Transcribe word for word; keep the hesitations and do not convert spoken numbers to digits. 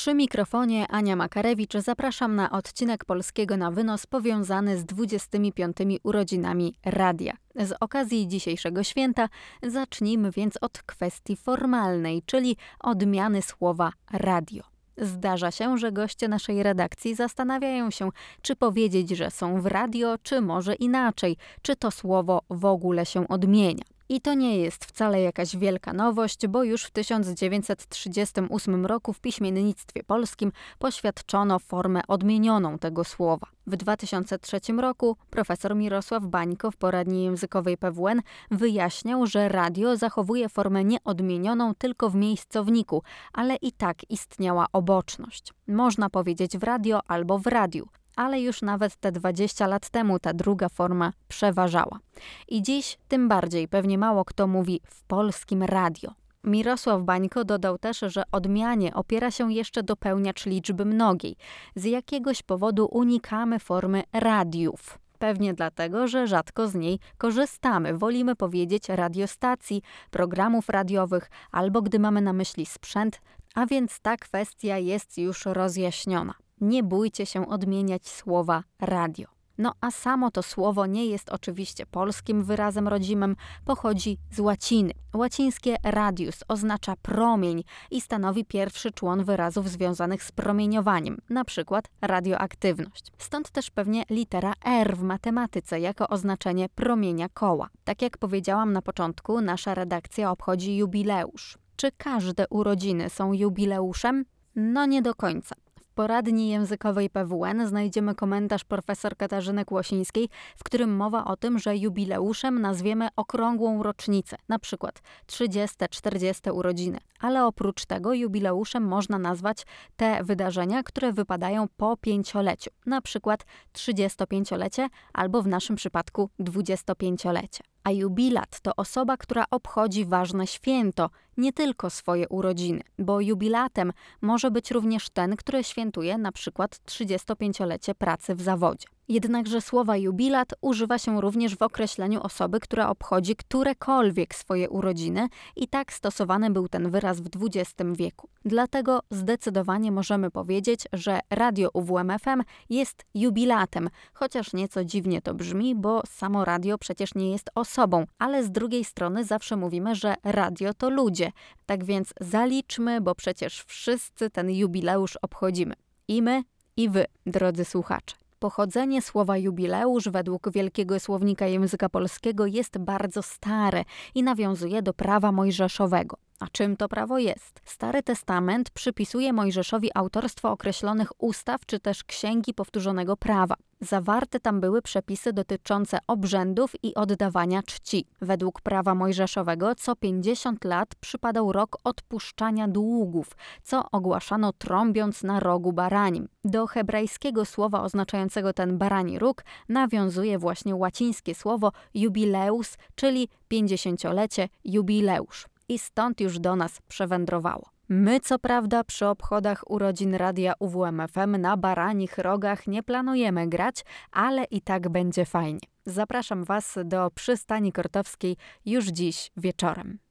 Przy mikrofonie Ania Makarewicz zapraszam na odcinek Polskiego na wynos powiązany z dwudziestymi piątymi urodzinami radia. Z okazji dzisiejszego święta zacznijmy więc od kwestii formalnej, czyli odmiany słowa radio. Zdarza się, że goście naszej redakcji zastanawiają się, czy powiedzieć, że są w radio, czy może inaczej, czy to słowo w ogóle się odmienia. I to nie jest wcale jakaś wielka nowość, bo już w tysiąc dziewięćset trzydziestym ósmym roku w piśmiennictwie polskim poświadczono formę odmienioną tego słowa. W dwa tysiące trzecim roku profesor Mirosław Bańko w poradni językowej P W N wyjaśniał, że radio zachowuje formę nieodmienioną tylko w miejscowniku, ale i tak istniała oboczność. Można powiedzieć w radio albo w radiu. Ale już nawet te dwadzieścia lat temu ta druga forma przeważała. I dziś tym bardziej pewnie mało kto mówi w polskim radio. Mirosław Bańko dodał też, że odmianie opiera się jeszcze dopełniacz liczby mnogiej. Z jakiegoś powodu unikamy formy radiów. Pewnie dlatego, że rzadko z niej korzystamy. Wolimy powiedzieć radiostacji, programów radiowych albo gdy mamy na myśli sprzęt, a więc ta kwestia jest już rozjaśniona. Nie bójcie się odmieniać słowa radio. No a samo to słowo nie jest oczywiście polskim wyrazem rodzimym, pochodzi z łaciny. Łacińskie radius oznacza promień i stanowi pierwszy człon wyrazów związanych z promieniowaniem, na przykład radioaktywność. Stąd też pewnie litera R w matematyce jako oznaczenie promienia koła. Tak jak powiedziałam na początku, nasza redakcja obchodzi jubileusz. Czy każde urodziny są jubileuszem? No nie do końca. W poradni językowej P W N znajdziemy komentarz profesor Katarzyny Kłosińskiej, w którym mowa o tym, że jubileuszem nazwiemy okrągłą rocznicę, na przykład trzydzieste, czterdzieste urodziny. Ale oprócz tego jubileuszem można nazwać te wydarzenia, które wypadają po pięcioleciu, na przykład trzydziestopięciolecie albo w naszym przypadku dwudziestopięciolecie. A jubilat to osoba, która obchodzi ważne święto, nie tylko swoje urodziny, bo jubilatem może być również ten, który świętuje na przykład trzydziestopięciolecie pracy w zawodzie. Jednakże słowa jubilat używa się również w określeniu osoby, która obchodzi którekolwiek swoje urodziny i tak stosowany był ten wyraz w dwudziestym wieku. Dlatego zdecydowanie możemy powiedzieć, że radio U W M F M jest jubilatem, chociaż nieco dziwnie to brzmi, bo samo radio przecież nie jest osobą, ale z drugiej strony zawsze mówimy, że radio to ludzie. Tak więc zaliczmy, bo przecież wszyscy ten jubileusz obchodzimy. I my, i wy, drodzy słuchacze. Pochodzenie słowa jubileusz według Wielkiego Słownika Języka Polskiego jest bardzo stare i nawiązuje do prawa mojżeszowego. A czym to prawo jest? Stary Testament przypisuje Mojżeszowi autorstwo określonych ustaw czy też księgi powtórzonego prawa. Zawarte tam były przepisy dotyczące obrzędów i oddawania czci. Według prawa mojżeszowego co pięćdziesiąt lat przypadał rok odpuszczania długów, co ogłaszano trąbiąc na rogu baranim. Do hebrajskiego słowa oznaczającego ten barani róg nawiązuje właśnie łacińskie słowo jubileus, czyli pięćdziesięciolecie, jubileusz. I stąd już do nas przewędrowało. My co prawda przy obchodach urodzin radia U W M F M na baranich rogach nie planujemy grać, ale i tak będzie fajnie. Zapraszam Was do przystani Kortowskiej już dziś wieczorem.